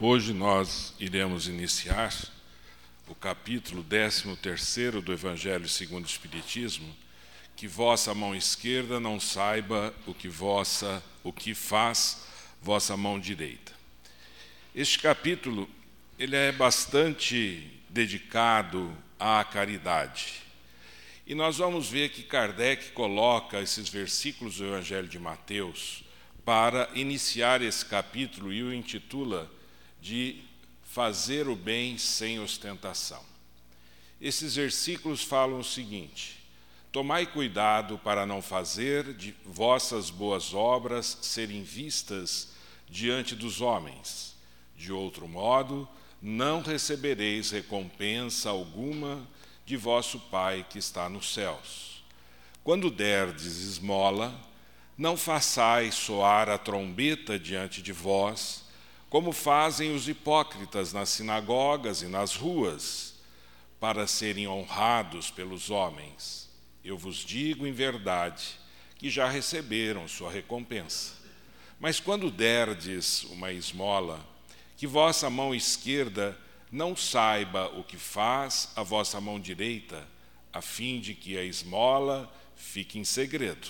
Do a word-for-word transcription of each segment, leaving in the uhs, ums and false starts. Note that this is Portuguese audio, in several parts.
Hoje nós iremos iniciar o capítulo décimo terceiro do Evangelho segundo o Espiritismo, que vossa mão esquerda não saiba o que, vossa, o que faz vossa mão direita. Este capítulo ele é bastante dedicado à caridade. E nós vamos ver que Kardec coloca esses versículos do Evangelho de Mateus para iniciar esse capítulo e o intitula de fazer o bem sem ostentação. Esses versículos falam o seguinte: tomai cuidado para não fazer de vossas boas obras serem vistas diante dos homens. De outro modo, não recebereis recompensa alguma de vosso Pai que está nos céus. Quando derdes esmola, não façais soar a trombeta diante de vós, como fazem os hipócritas nas sinagogas e nas ruas, para serem honrados pelos homens. Eu vos digo em verdade que já receberam sua recompensa. Mas quando derdes uma esmola, que vossa mão esquerda não saiba o que faz a vossa mão direita, a fim de que a esmola fique em segredo.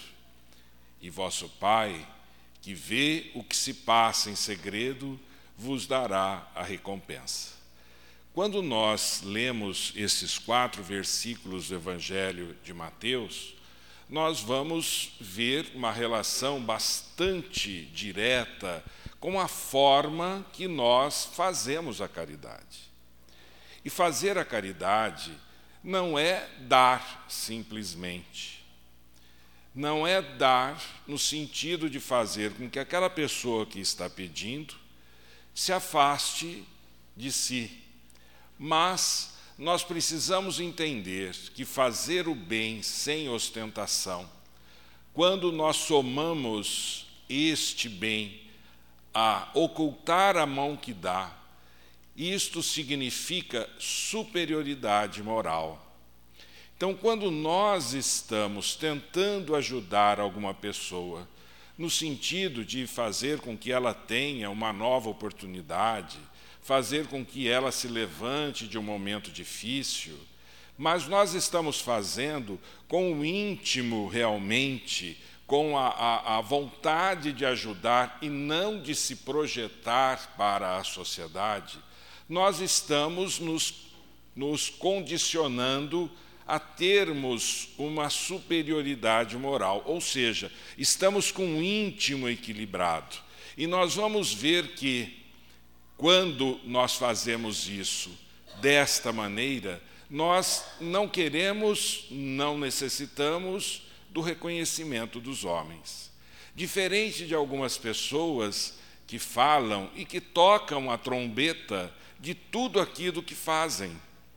E vosso Pai, que vê o que se passa em segredo, vos dará a recompensa. Quando nós lemos esses quatro versículos do Evangelho de Mateus, nós vamos ver uma relação bastante direta com a forma que nós fazemos a caridade. E fazer a caridade não é dar simplesmente. Não é dar no sentido de fazer com que aquela pessoa que está pedindo se afaste de si. Mas nós precisamos entender que fazer o bem sem ostentação, quando nós somamos este bem a ocultar a mão que dá, isto significa superioridade moral. Então, quando nós estamos tentando ajudar alguma pessoa, no sentido de fazer com que ela tenha uma nova oportunidade, fazer com que ela se levante de um momento difícil, mas nós estamos fazendo com o íntimo realmente, com a, a, a vontade de ajudar e não de se projetar para a sociedade, nós estamos nos, nos condicionando a termos uma superioridade moral, ou seja, estamos com um íntimo equilibrado. E nós vamos ver que, quando nós fazemos isso desta maneira, nós não queremos, não necessitamos do reconhecimento dos homens. Diferente de algumas pessoas que falam e que tocam a trombeta de tudo aquilo que fazem.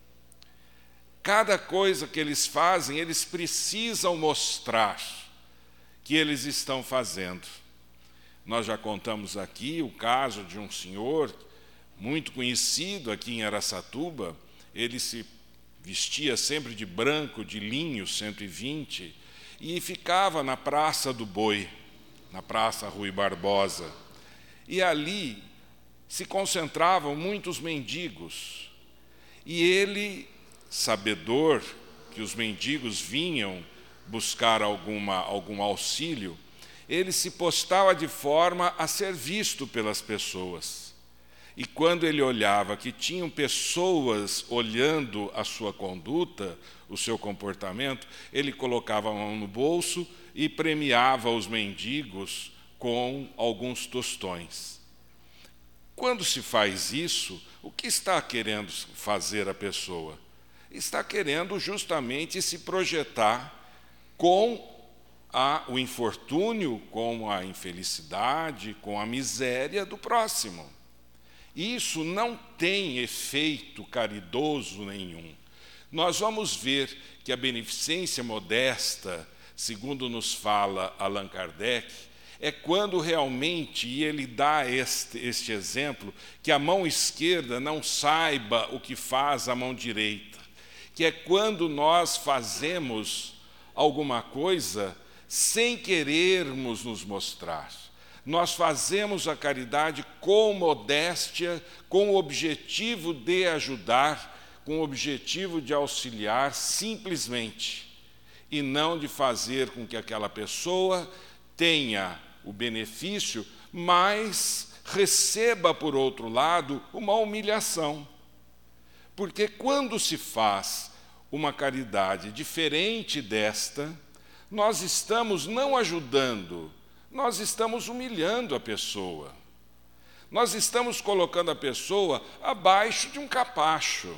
Cada coisa que eles fazem, eles precisam mostrar que eles estão fazendo. Nós já contamos aqui o caso de um senhor muito conhecido aqui em Araçatuba. Ele se vestia sempre de branco, de linho cento e vinte, e ficava na Praça do Boi, na Praça Rui Barbosa. E ali se concentravam muitos mendigos. E ele, sabedor que os mendigos vinham buscar alguma, algum auxílio, ele se postava de forma a ser visto pelas pessoas. E quando ele olhava que tinham pessoas olhando a sua conduta, o seu comportamento, ele colocava a mão no bolso e premiava os mendigos com alguns tostões. Quando se faz isso, o que está querendo fazer a pessoa? Está querendo justamente se projetar com a, o infortúnio, com a infelicidade, com a miséria do próximo. Isso não tem efeito caridoso nenhum. Nós vamos ver que a beneficência modesta, segundo nos fala Allan Kardec, é quando realmente, e ele dá este, este exemplo, que a mão esquerda não saiba o que faz a mão direita, que é quando nós fazemos alguma coisa sem querermos nos mostrar. nós fazemos a caridade com modéstia, com o objetivo de ajudar, com o objetivo de auxiliar simplesmente, e não de fazer com que aquela pessoa tenha o benefício, mas receba, por outro lado, uma humilhação. Porque quando se faz uma caridade diferente desta, nós estamos não ajudando, nós estamos humilhando a pessoa. Nós estamos colocando a pessoa abaixo de um capacho.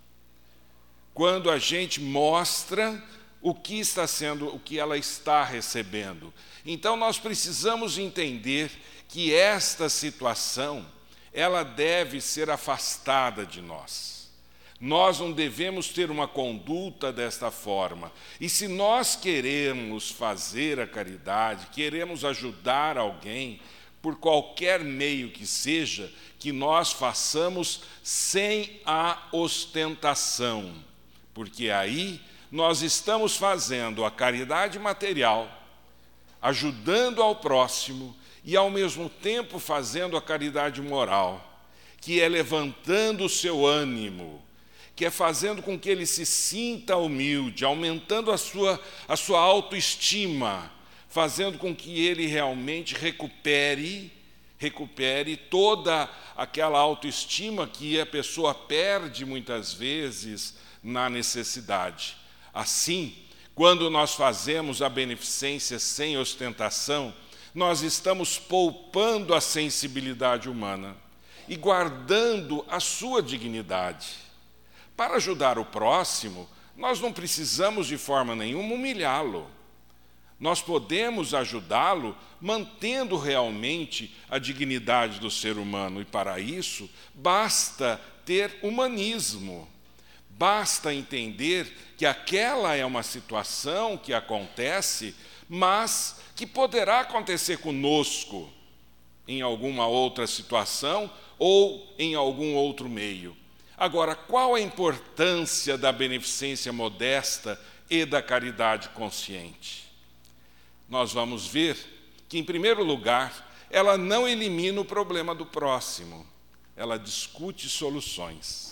Quando a gente mostra o que está sendo, o que ela está recebendo. Então nós precisamos entender que esta situação, ela deve ser afastada de nós. Nós não devemos ter uma conduta desta forma. E se nós queremos fazer a caridade, queremos ajudar alguém, por qualquer meio que seja, que nós façamos sem a ostentação. Porque aí nós estamos fazendo a caridade material, ajudando ao próximo e, ao mesmo tempo, fazendo a caridade moral, que é levantando o seu ânimo, que é fazendo com que ele se sinta humilde, aumentando a sua, a sua autoestima, fazendo com que ele realmente recupere, recupere toda aquela autoestima que a pessoa perde muitas vezes na necessidade. Assim, quando nós fazemos a beneficência sem ostentação, nós estamos poupando a sensibilidade humana e guardando a sua dignidade. Para ajudar o próximo, nós não precisamos de forma nenhuma humilhá-lo. Nós podemos ajudá-lo mantendo realmente a dignidade do ser humano. E para isso, basta ter humanismo. Basta entender que aquela é uma situação que acontece, mas que poderá acontecer conosco em alguma outra situação ou em algum outro meio. Agora, qual a importância da beneficência modesta e da caridade consciente? Nós vamos ver que, em primeiro lugar, ela não elimina o problema do próximo, ela discute soluções.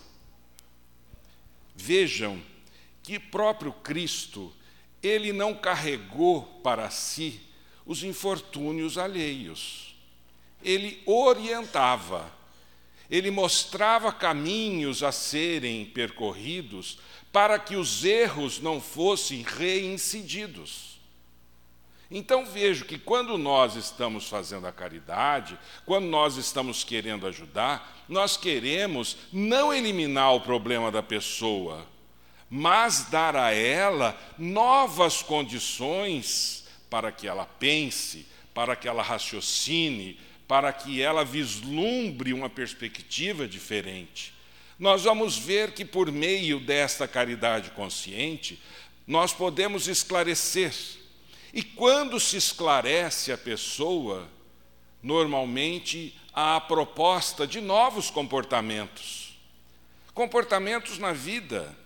Vejam que próprio Cristo, ele não carregou para si os infortúnios alheios. Ele orientava, ele mostrava caminhos a serem percorridos para que os erros não fossem reincididos. Então vejo que quando nós estamos fazendo a caridade, quando nós estamos querendo ajudar, nós queremos não eliminar o problema da pessoa, mas dar a ela novas condições para que ela pense, para que ela raciocine, para que ela vislumbre uma perspectiva diferente. Nós vamos ver que, por meio desta caridade consciente, nós podemos esclarecer. E quando se esclarece a pessoa, normalmente há a proposta de novos comportamentos. Comportamentos na vida.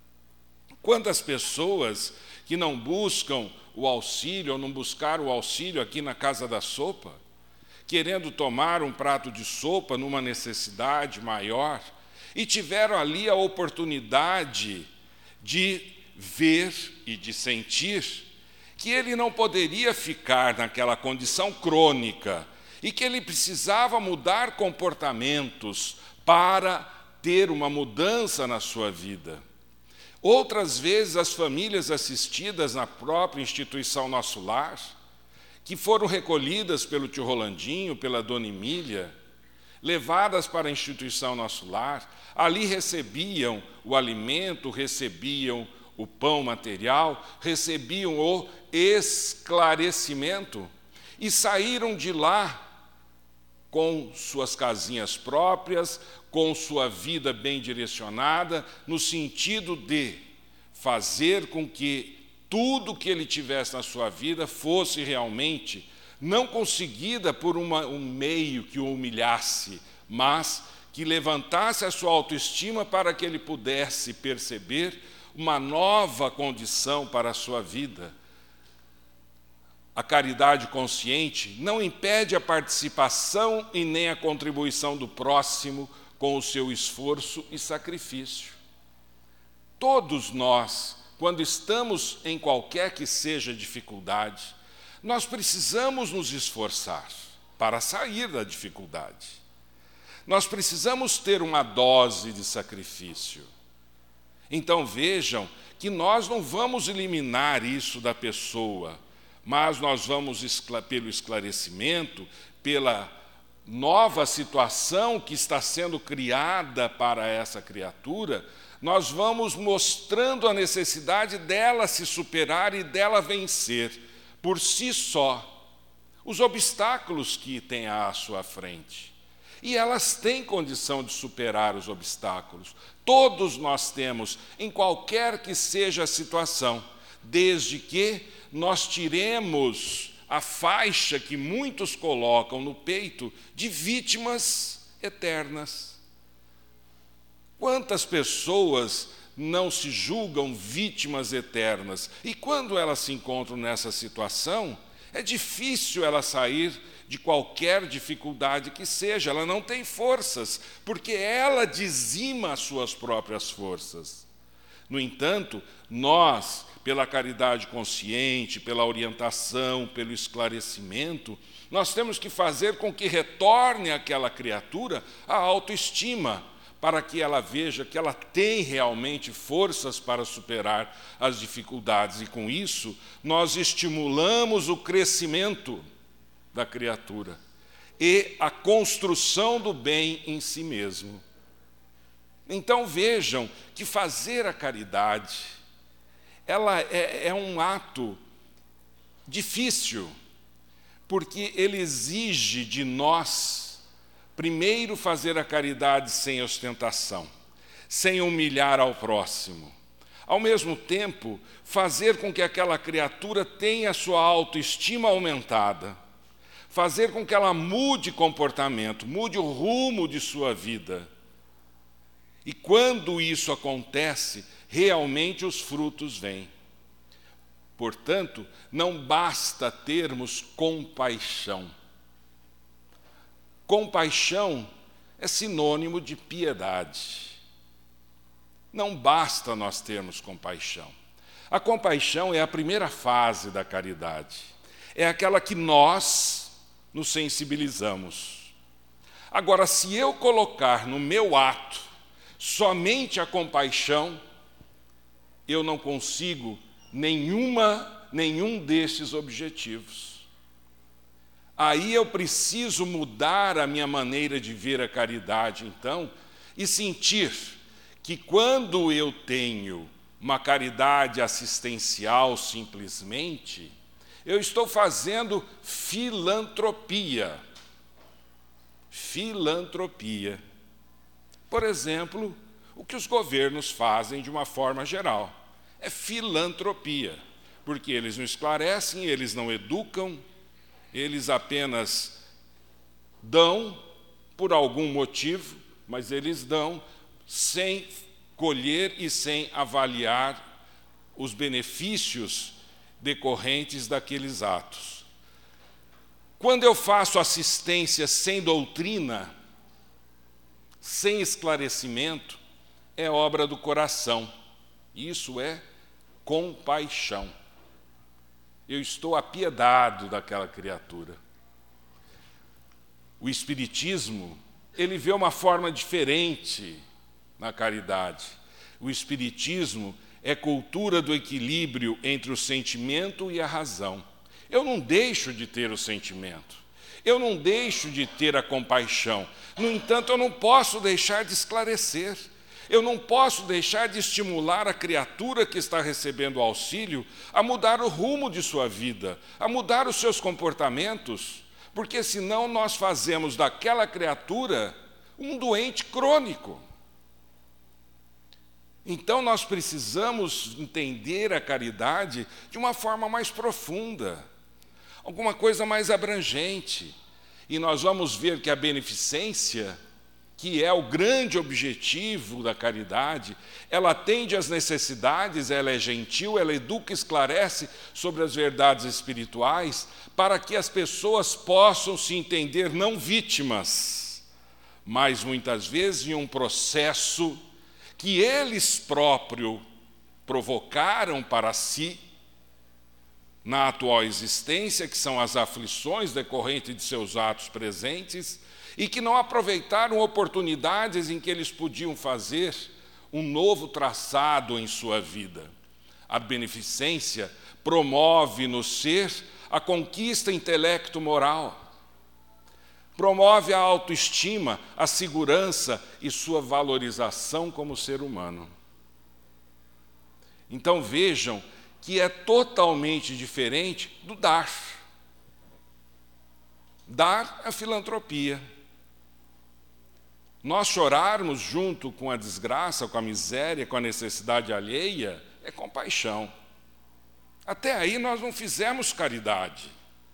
Quantas pessoas que não buscam o auxílio, ou não buscaram o auxílio aqui na Casa da Sopa, querendo tomar um prato de sopa numa necessidade maior, e tiveram ali a oportunidade de ver e de sentir que ele não poderia ficar naquela condição crônica e que ele precisava mudar comportamentos para ter uma mudança na sua vida. Outras vezes, as famílias assistidas na própria instituição Nosso Lar, que foram recolhidas pelo tio Rolandinho, pela dona Emília, levadas para a instituição Nosso Lar, ali recebiam o alimento, recebiam o pão material, recebiam o esclarecimento e saíram de lá com suas casinhas próprias, com sua vida bem direcionada, no sentido de fazer com que tudo que ele tivesse na sua vida fosse realmente não conseguida por uma, um meio que o humilhasse, mas que levantasse a sua autoestima para que ele pudesse perceber uma nova condição para a sua vida. A caridade consciente não impede a participação e nem a contribuição do próximo com o seu esforço e sacrifício. Todos nós, quando estamos em qualquer que seja dificuldade, nós precisamos nos esforçar para sair da dificuldade. Nós precisamos ter uma dose de sacrifício. Então vejam que nós não vamos eliminar isso da pessoa, mas nós vamos, pelo esclarecimento, pela nova situação que está sendo criada para essa criatura, nós vamos mostrando a necessidade dela se superar e dela vencer, por si só, os obstáculos que tem à sua frente. E elas têm condição de superar os obstáculos. Todos nós temos, em qualquer que seja a situação, desde que nós tiremos a faixa que muitos colocam no peito de vítimas eternas. Quantas pessoas não se julgam vítimas eternas? E quando elas se encontram nessa situação, é difícil ela sair de qualquer dificuldade que seja. Ela não tem forças, porque ela dizima as suas próprias forças. No entanto, nós, pela caridade consciente, pela orientação, pelo esclarecimento, nós temos que fazer com que retorne àquela criatura a autoestima, para que ela veja que ela tem realmente forças para superar as dificuldades. E com isso, nós estimulamos o crescimento da criatura e a construção do bem em si mesmo. Então vejam que fazer a caridade, ela é, é um ato difícil, porque ele exige de nós, primeiro, fazer a caridade sem ostentação, sem humilhar ao próximo. Ao mesmo tempo, fazer com que aquela criatura tenha a sua autoestima aumentada, fazer com que ela mude comportamento, mude o rumo de sua vida. E quando isso acontece, realmente os frutos vêm. Portanto, não basta termos compaixão. Compaixão é sinônimo de piedade. Não basta nós termos compaixão. A compaixão é a primeira fase da caridade. É aquela que nós nos sensibilizamos. Agora, se eu colocar no meu ato somente a compaixão, eu não consigo nenhuma, nenhum desses objetivos. Aí eu preciso mudar a minha maneira de ver a caridade, então, e sentir que quando eu tenho uma caridade assistencial simplesmente, eu estou fazendo filantropia. Filantropia. Por exemplo, o que os governos fazem de uma forma geral é filantropia, porque eles não esclarecem, eles não educam, eles apenas dão por algum motivo, mas eles dão sem colher e sem avaliar os benefícios decorrentes daqueles atos. Quando eu faço assistência sem doutrina, sem esclarecimento, é obra do coração. Isso é compaixão. Eu estou apiedado daquela criatura. O Espiritismo, ele vê uma forma diferente na caridade. O Espiritismo é cultura do equilíbrio entre o sentimento e a razão. Eu não deixo de ter o sentimento, eu não deixo de ter a compaixão. No entanto, eu não posso deixar de esclarecer. Eu não posso deixar de estimular a criatura que está recebendo auxílio a mudar o rumo de sua vida, a mudar os seus comportamentos, porque senão nós fazemos daquela criatura um doente crônico. Então nós precisamos entender a caridade de uma forma mais profunda, alguma coisa mais abrangente. E nós vamos ver que a beneficência que é o grande objetivo da caridade, ela atende às necessidades, ela é gentil, ela educa e esclarece sobre as verdades espirituais, para que as pessoas possam se entender não vítimas, mas muitas vezes em um processo que eles próprios provocaram para si, na atual existência, que são as aflições decorrentes de seus atos presentes, e que não aproveitaram oportunidades em que eles podiam fazer um novo traçado em sua vida. A beneficência promove no ser a conquista intelecto-moral, promove a autoestima, a segurança e sua valorização como ser humano. Então vejam que é totalmente diferente do dar. Dar é filantropia. Nós chorarmos junto com a desgraça, com a miséria, com a necessidade alheia, é compaixão. Até aí nós não fizemos caridade.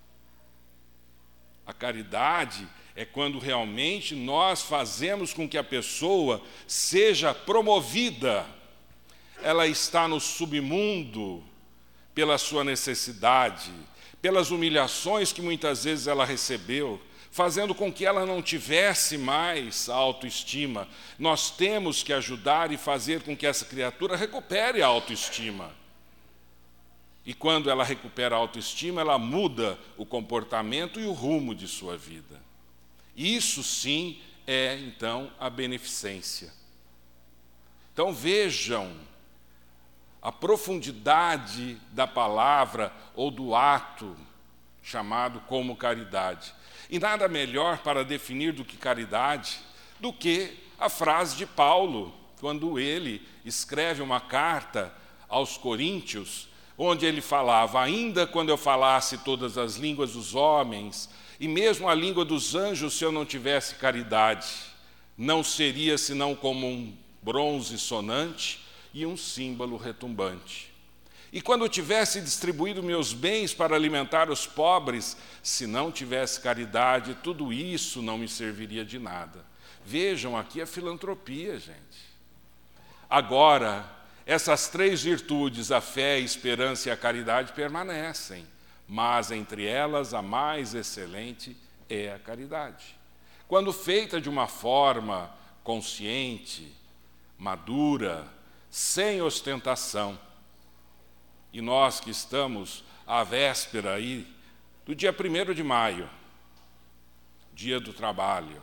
A caridade é quando realmente nós fazemos com que a pessoa seja promovida. Ela está no submundo pela sua necessidade, pelas humilhações que muitas vezes ela recebeu, fazendo com que ela não tivesse mais autoestima. Nós temos que ajudar e fazer com que essa criatura recupere a autoestima. E quando ela recupera a autoestima, ela muda o comportamento e o rumo de sua vida. Isso sim é, então, a beneficência. Então vejam a profundidade da palavra ou do ato chamado como caridade. E nada melhor para definir do que caridade do que a frase de Paulo, quando ele escreve uma carta aos Coríntios, onde ele falava: ainda quando eu falasse todas as línguas dos homens, e mesmo a língua dos anjos, se eu não tivesse caridade, não seria senão como um bronze sonante e um símbolo retumbante. E quando eu tivesse distribuído meus bens para alimentar os pobres, se não tivesse caridade, tudo isso não me serviria de nada. Vejam aqui a filantropia, gente. Agora, essas três virtudes, a fé, a esperança e a caridade, permanecem, mas entre elas a mais excelente é a caridade. Quando feita de uma forma consciente, madura, sem ostentação. E nós que estamos à véspera aí do dia primeiro de maio, dia do trabalho.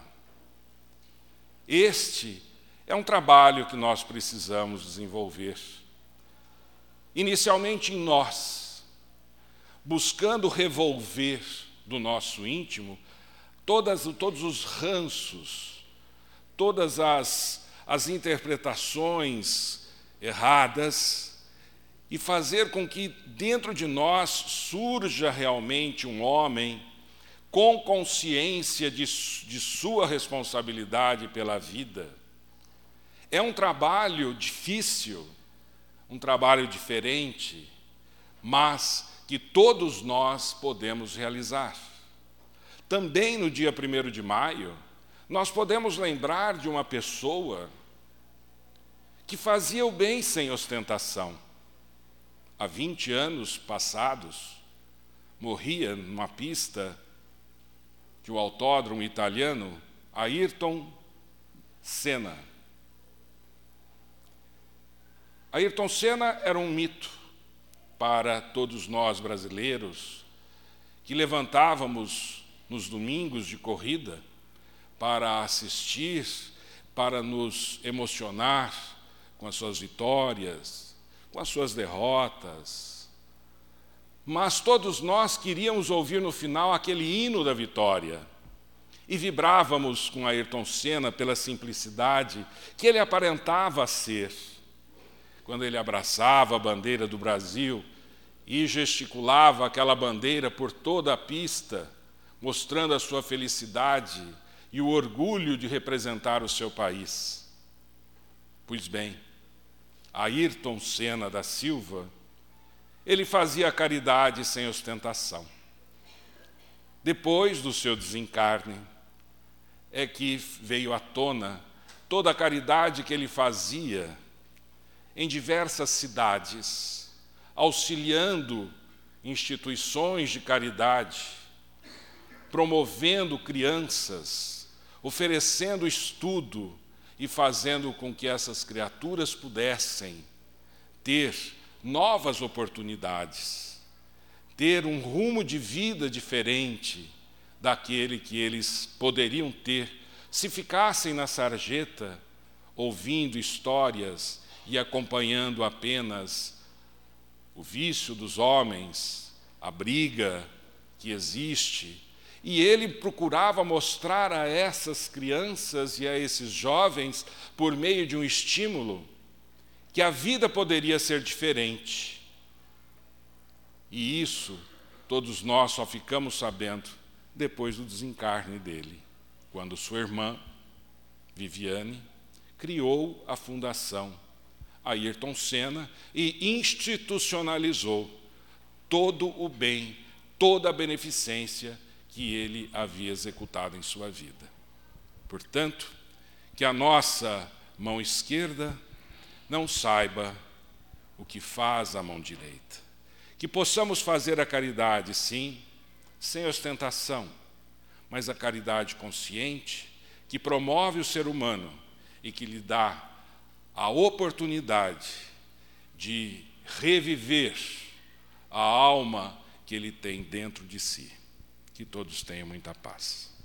Este é um trabalho que nós precisamos desenvolver. Inicialmente em nós, buscando revolver do nosso íntimo todas, todos os ranços, todas as, as interpretações erradas, e fazer com que dentro de nós surja realmente um homem com consciência de, de sua responsabilidade pela vida. É um trabalho difícil, um trabalho diferente, mas que todos nós podemos realizar. Também no dia primeiro de maio, nós podemos lembrar de uma pessoa que fazia o bem sem ostentação. Há vinte anos passados, morria numa pista de um autódromo italiano, Ayrton Senna. Ayrton Senna era um mito para todos nós brasileiros, que levantávamos nos domingos de corrida para assistir, para nos emocionar com as suas vitórias, com as suas derrotas. Mas todos nós queríamos ouvir no final aquele hino da vitória. E vibrávamos com Ayrton Senna pela simplicidade que ele aparentava ser. Quando ele abraçava a bandeira do Brasil e gesticulava aquela bandeira por toda a pista, mostrando a sua felicidade e o orgulho de representar o seu país. Pois bem, Ayrton Senna da Silva, ele fazia caridade sem ostentação. Depois do seu desencarne, é que veio à tona toda a caridade que ele fazia em diversas cidades, auxiliando instituições de caridade, promovendo crianças, oferecendo estudo e fazendo com que essas criaturas pudessem ter novas oportunidades, ter um rumo de vida diferente daquele que eles poderiam ter se ficassem na sarjeta, ouvindo histórias e acompanhando apenas o vício dos homens, a briga que existe. E ele procurava mostrar a essas crianças e a esses jovens, por meio de um estímulo, que a vida poderia ser diferente. E isso todos nós só ficamos sabendo depois do desencarne dele, quando sua irmã, Viviane, criou a Fundação Ayrton Senna e institucionalizou todo o bem, toda a beneficência que ele havia executado em sua vida. Portanto, que a nossa mão esquerda não saiba o que faz a mão direita. Que possamos fazer a caridade, sim, sem ostentação, mas a caridade consciente, que promove o ser humano e que lhe dá a oportunidade de reviver a alma que ele tem dentro de si. Que todos tenham muita paz.